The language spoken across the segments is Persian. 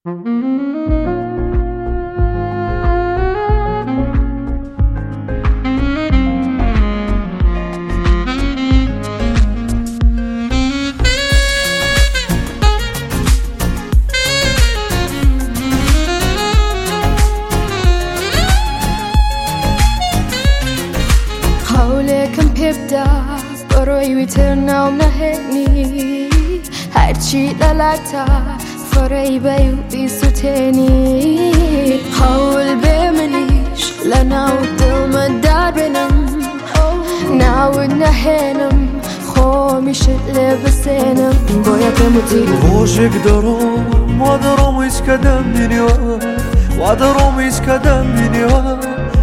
حولكم بيبدأ بروي ويترنا ومنهني هرچی لالتا فرای بیو بیسو تنی حاول بمليش لناود دل مدار بنم ناود نهنم خومش لبسنم باید بموتی روشك دارم وادارم هیچ کدم بینیوه وادارم هیچ کدم بینیوه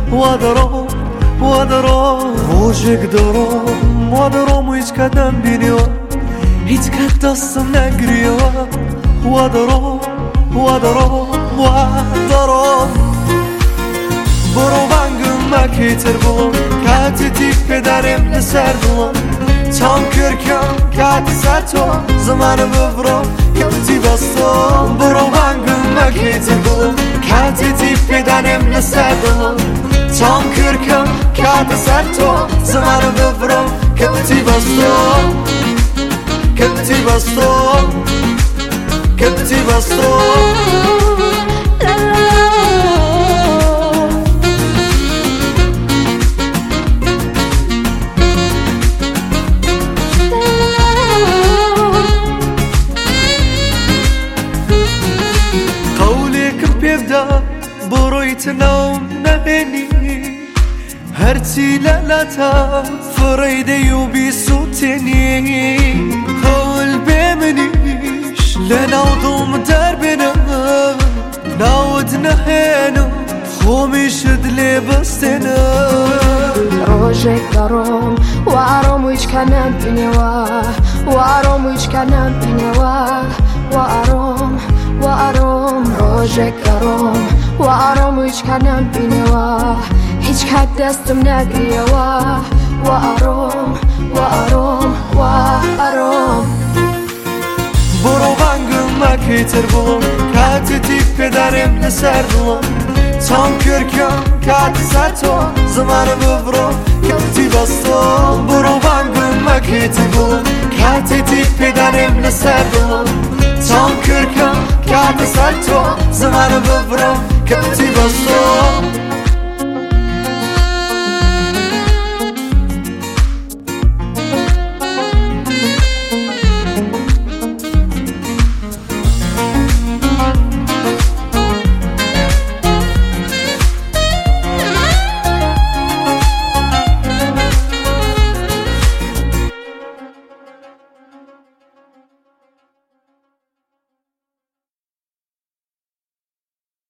وادارم روشك دارم وادارم هیچ کدم بینیوه هیچ کد دستم نگریوه وادارم برو بانگم مکیتر بولم کاتی تیک پدرم لسر دلم tam kırkım kati sato zamanı bıvrım kapti bastım برو بانگم مکیتر بولم کاتی تیک پدرم لسر دلم tam kırkım kati sato zamanı bıvrım kapti bastım kapti bastım بروی تنام نهنی هرچی لالتا فرایده یو بی سوتنی حول بمنیش لناودم در بنام ناود نهنم خومیش دلی بستنم روشك دارم وارم ویچ کنم بینیوه وارم ویچ کنم بینیوه وارم روشك دارم وارم ویچ کنم بینیوه هیچ کد دستم نگریوه وارم برو بانگم مکیتر بولم کاتی تیک پدرم لسر دلم tam kırkım kati sato zamanı bıvrım kapti bastım برو بانگم مکیتر بولم کاتی تیک پدرم لسر دلم tam kırkım kati sato zamanı bıvrım kapti bastım